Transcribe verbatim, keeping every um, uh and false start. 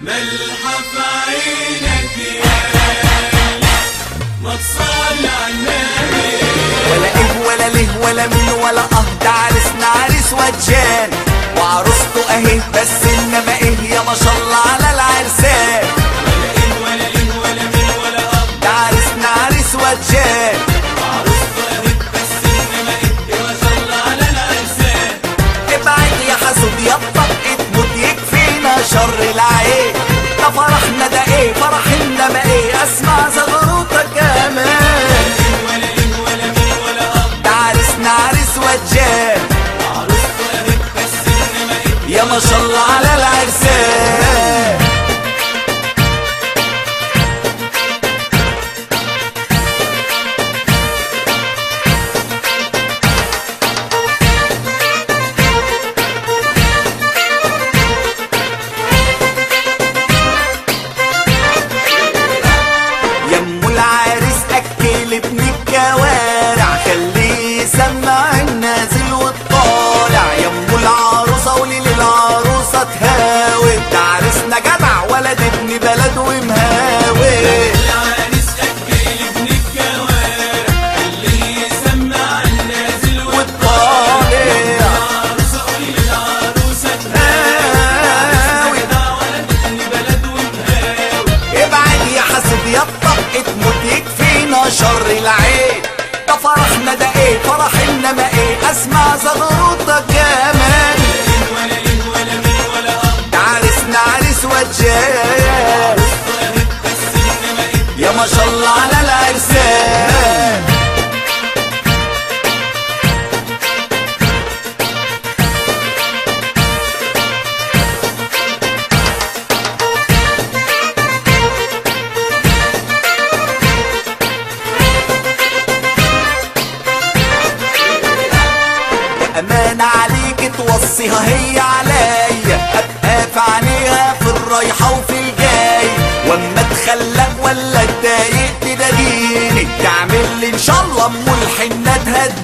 ملحة في عينك يا ما تصلي على النبي. ولا ايه ولا ليه ولا مين ولا اه، ده عرسنا عريس وجان وعروسته اهي، بس انما ايه يا ما شاء الله على العرسان. ولا ايه ولا ليه ولا مين ولا اه، ده عرسنا عريس وجان وعروسته اهي، بس انما ايه يا ما شاء الله على العرسان. ابعد يا حسود يا طقت موت يكفينا شر العين، ده فرحنا ده ايه فرح انما ايه، اسمع زغروطه كمان. ولا ايه ولا مين ولا اه، ده عرسنا عريس وجان وعروسته اهي، بس انما ايه يا ما شاء الله على العرسان. يمو العريس اكل ابن الكوارع، خليه يسمع النازل والطالع. يمو العروسه قولي للعروسه تهاوي، ده عريسنا جدع ولد ابن بلد ومهاوي. العريس اكل ابن الكوارع، اللي يسمع النازل والطالع. العروسه قولي للعروسه هاوي. ده ولد ابن بلد ومهاوي. ابعد يا حسد يا طقت موت يكفينا شر العين، ده فرحنا ده ايه فرح انما ايه، اسمع زغروطه كمان. ولا ليه ولا مين ولا اه، ده عرسنا عريس وجان بس انما ايه يا ما شاء الله على العرسان. أمانة عليك توصيها هي عليا، أبقى في عينيها في الرايحة وفي الجاي، واما اتخلق ولا اتضايق تداديني، تعمل لي إن شاء الله أم الحنة تهديني.